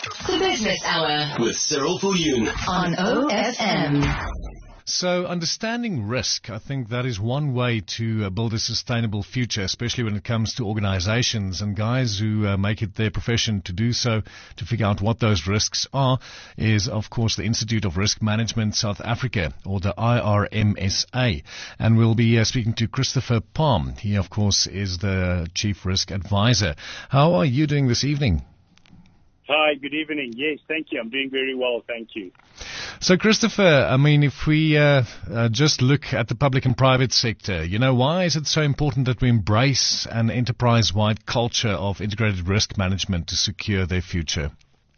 The Business Hour with Cyril Viljoen on OFM. So understanding risk, I think that is one way to build a sustainable future, especially when it comes to organizations and guys who make it their profession to do so, to figure out what those risks are, is, of course, the Institute of Risk Management South Africa, or the IRMSA. And we'll be speaking to Christopher Palm. He, of course, is the Chief Risk Advisor. How are you doing this evening? Hi, good evening. Yes, thank you. I'm doing very well, thank you. So, Christopher, I mean, if we just look at the public and private sector, why is it so important that we embrace an enterprise-wide culture of integrated risk management to secure their future?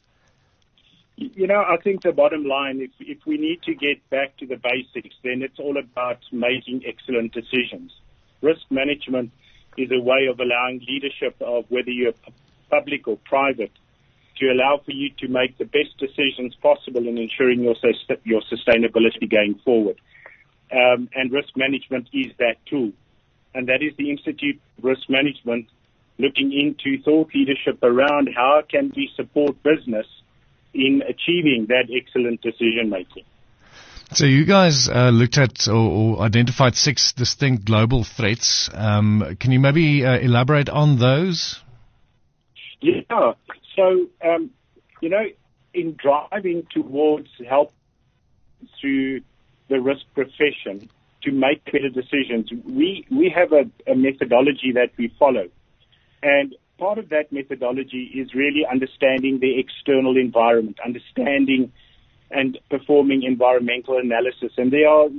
I think the bottom line, if we need to get back to the basics, then it's all about making excellent decisions. Risk management is a way of allowing leadership of whether you're public or private to allow for you to make the best decisions possible in ensuring your sustainability going forward. And risk management is that tool. And that is the Institute of Risk Management looking into thought leadership around how can we support business in achieving that excellent decision making. So you guys looked at or identified 6 distinct global threats. Can you maybe elaborate on those? Yeah. So, in driving towards help through the risk profession to make better decisions, we have a methodology that we follow. And part of that methodology is really understanding the external environment, understanding and performing environmental analysis. And there are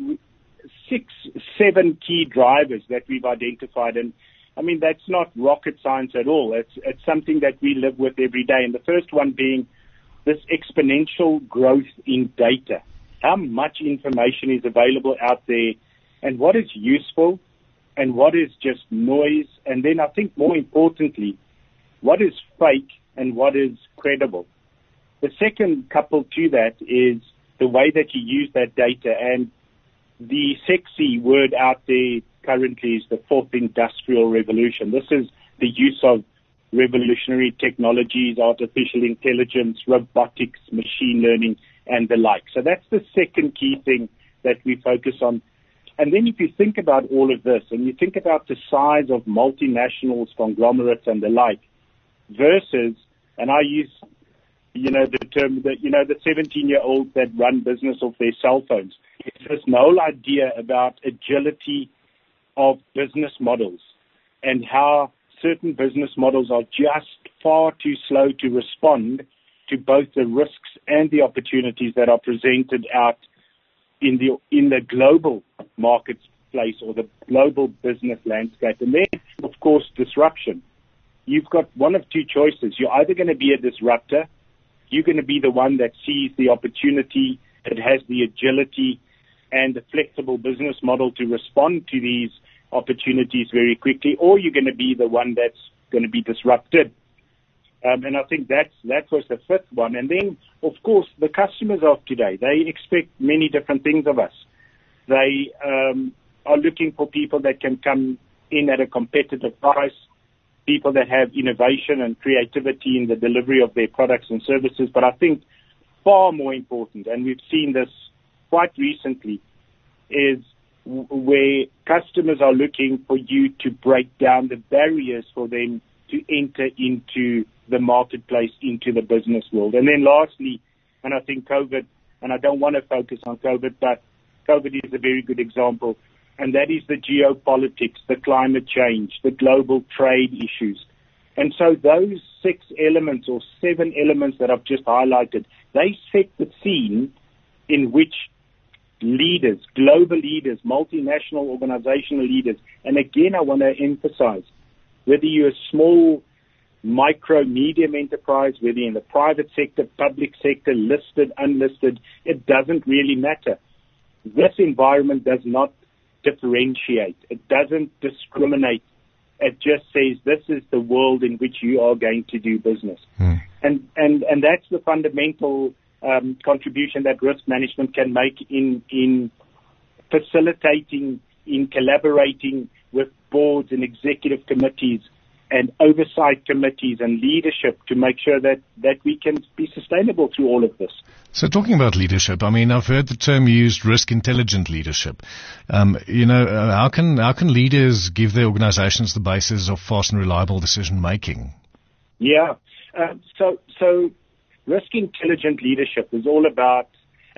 7 key drivers that we've identified. And I mean, that's not rocket science at all. It's something that we live with every day. And the first one being this exponential growth in data. How much information is available out there, and what is useful and what is just noise. And then I think more importantly, what is fake and what is credible. The second couple to that is the way that you use that data. And the sexy word out there currently is the 4th industrial revolution. This is the use of revolutionary technologies, artificial intelligence, robotics, machine learning, and the like. So that's the second key thing that we focus on. And then if you think about all of this, and you think about the size of multinationals, conglomerates, and the like, versus, and I use, the term that, the 17-year-olds that run business off their cell phones. It's this whole idea about agility of business models and how certain business models are just far too slow to respond to both the risks and the opportunities that are presented out in the global marketplace or the global business landscape. And then, of course, disruption. You've got one of two choices. You're either going to be a disruptor, you're going to be the one that sees the opportunity, that has the agility and the flexible business model to respond to these opportunities very quickly, or you're going to be the one that's going to be disrupted. And I think that was the 5th one. And then, of course, the customers of today, they expect many different things of us. They are looking for people that can come in at a competitive price, people that have innovation and creativity in the delivery of their products and services. But I think far more important, and we've seen this quite recently, is where customers are looking for you to break down the barriers for them to enter into the marketplace, into the business world. And then lastly, and I think COVID, and I don't want to focus on COVID, but COVID is a very good example, and that is the geopolitics, the climate change, the global trade issues. And so those 6 elements or 7 elements that I've just highlighted, they set the scene in which leaders, global leaders, multinational organizational leaders, and again, I want to emphasize, whether you're a small, micro, medium enterprise, whether you're in the private sector, public sector, listed, unlisted, it doesn't really matter. This environment does not differentiate. It doesn't discriminate. It just says this is the world in which you are going to do business. And that's the fundamental contribution that risk management can make in facilitating, in collaborating with boards and executive committees and oversight committees and leadership to make sure that we can be sustainable through all of this. So talking about leadership, I mean, I've heard the term used, risk intelligent leadership. How can leaders give their organizations the basis of fast and reliable decision making? Yeah. So risk intelligent leadership is all about,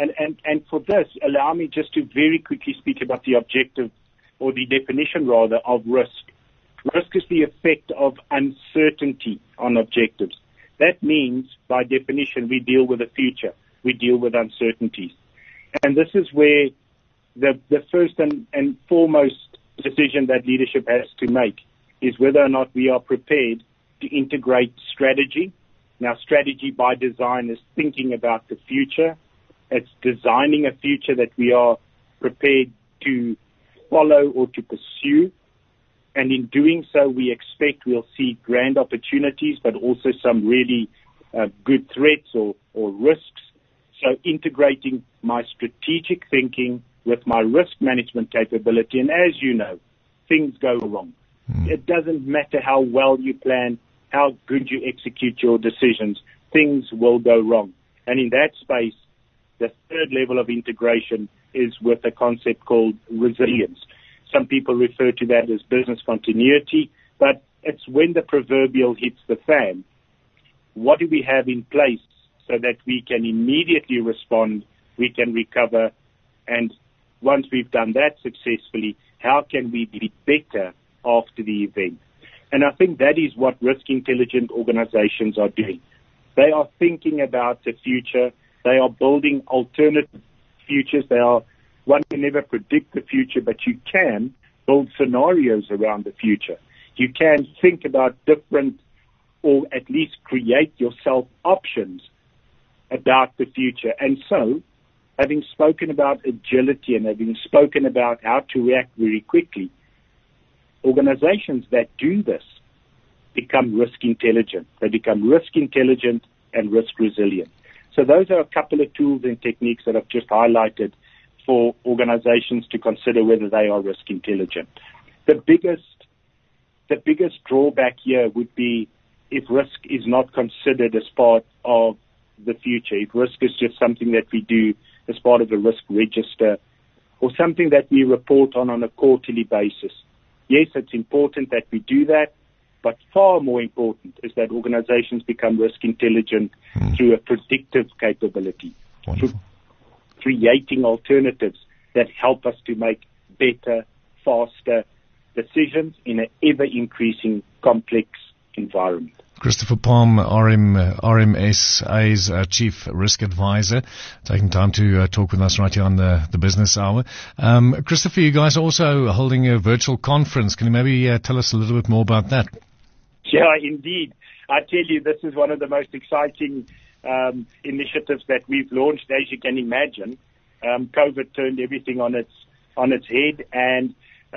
and for this, allow me just to very quickly speak about the objective, or the definition rather, of risk. Risk is the effect of uncertainty on objectives. That means, by definition, we deal with the future. We deal with uncertainties. And this is where the first and foremost decision that leadership has to make is whether or not we are prepared to integrate strategy. Now, strategy by design is thinking about the future. It's designing a future that we are prepared to follow or to pursue. And in doing so, we expect we'll see grand opportunities, but also some really good threats or risks. So integrating my strategic thinking with my risk management capability. And as you know, things go wrong. It doesn't matter how well you plan, how good you execute your decisions, things will go wrong. And in that space, the third level of integration is with a concept called resilience. Some people refer to that as business continuity, but it's when the proverbial hits the fan. What do we have in place so that we can immediately respond, we can recover, and once we've done that successfully, how can we be better after the event? And I think that is what risk-intelligent organizations are doing. They are thinking about the future. They are building alternative futures. One can never predict the future, but you can build scenarios around the future. You can think about different, or at least create yourself options about the future. And so, having spoken about agility and having spoken about how to react very quickly, organizations that do this become risk intelligent. They become risk intelligent and risk resilient. So those are a couple of tools and techniques that I've just highlighted for organizations to consider whether they are risk intelligent. The biggest drawback here would be if risk is not considered as part of the future, if risk is just something that we do as part of a risk register or something that we report on a quarterly basis. Yes, it's important that we do that, but far more important is that organizations become risk intelligent through a predictive capability, through creating alternatives that help us to make better, faster decisions in an ever-increasing complex environment. Christopher Palm, RMSA's Chief Risk Advisor, taking time to talk with us right here on the Business Hour. Christopher, you guys are also holding a virtual conference. Can you maybe tell us a little bit more about that? Yeah, indeed. I tell you, this is one of the most exciting initiatives that we've launched. As you can imagine, COVID turned everything on its head, and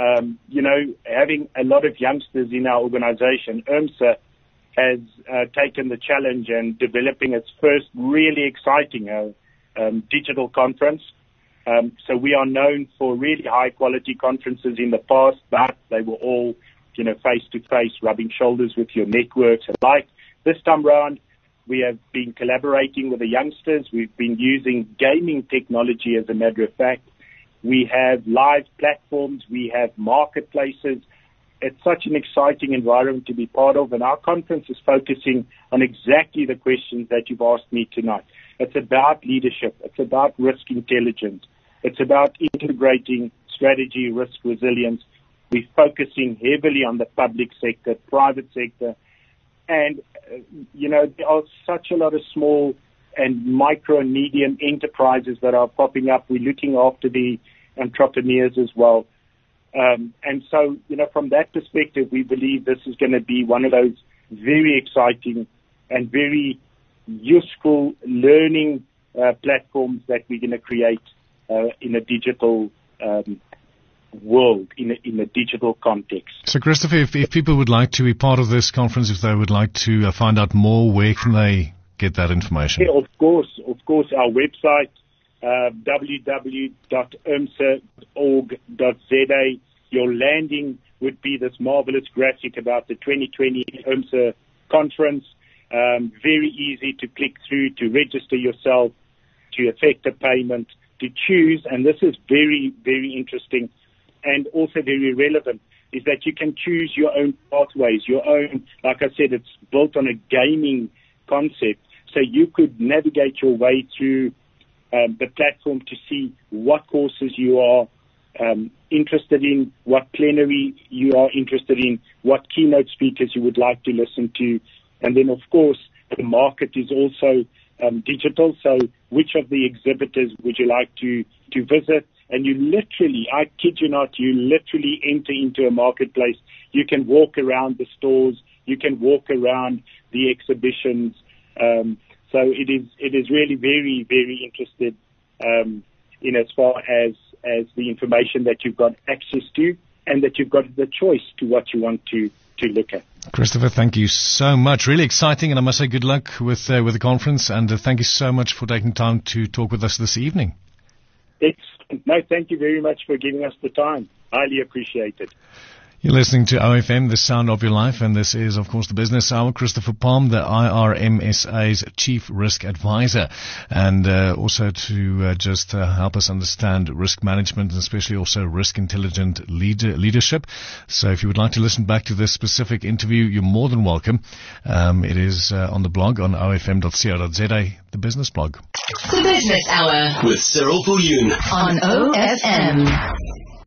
having a lot of youngsters in our organization, UMSA has taken the challenge and developing its first really exciting digital conference. So we are known for really high quality conferences in the past, but they were all, face to face, rubbing shoulders with your networks alike. This time round, we have been collaborating with the youngsters. We've been using gaming technology, as a matter of fact. We have live platforms. We have marketplaces. It's such an exciting environment to be part of, and our conference is focusing on exactly the questions that you've asked me tonight. It's about leadership. It's about risk intelligence. It's about integrating strategy, risk resilience. We're focusing heavily on the public sector, private sector, and, there are such a lot of small and micro and medium enterprises that are popping up. We're looking after the entrepreneurs as well. And so, from that perspective, we believe this is going to be one of those very exciting and very useful learning platforms that we're going to create in a digital world, in a digital context. So, Christopher, if people would like to be part of this conference, if they would like to find out more, where can they get that information? Yeah, of course, our website, www.umsa.org.za. Your landing would be this marvelous graphic about the 2020 OMSA conference. Very easy to click through, to register yourself, to effect a payment, to choose, and this is very, very interesting and also very relevant, is that you can choose your own pathways, your own, like I said, it's built on a gaming concept. So you could navigate your way through the platform to see what courses you are interested in, what plenary you are interested in, what keynote speakers you would like to listen to. And then, of course, the market is also digital. So which of the exhibitors would you like to visit? And you literally, I kid you not, you literally enter into a marketplace. You can walk around the stores. You can walk around the exhibitions. So it is really very, very interested in as far as the information that you've got access to and that you've got the choice to what you want to look at. Christopher, thank you so much. Really exciting, and I must say good luck with the conference, and thank you so much for taking time to talk with us this evening. Excellent. No, thank you very much for giving us the time. Highly appreciate it. You're listening to OFM, the sound of your life, and this is, of course, the Business Hour. Christopher Palm, the IRMSA's Chief Risk Advisor, and also to just help us understand risk management and especially also risk intelligent leadership. So if you would like to listen back to this specific interview, you're more than welcome. It is on the blog on ofm.co.za, the business blog. The Business Hour with Cyril Viljoen on OFM.